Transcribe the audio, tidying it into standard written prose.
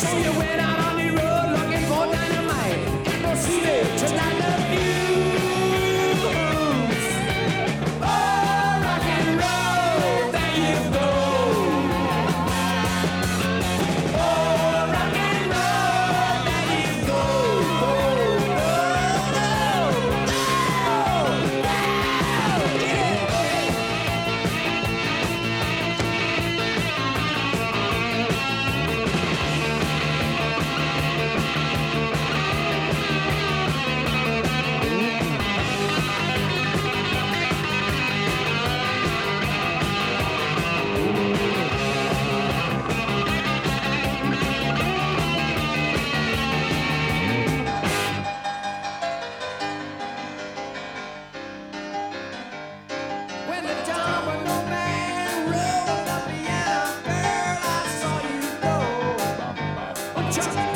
So you went out on the road looking for dynamite and proceeded to light the fuse. Oh, rock and roll, there you go. Oh, rock and roll, there you go. Oh, oh, oh, oh, yeah. When the domino man rolled the piano, girl, I saw you go. Chuck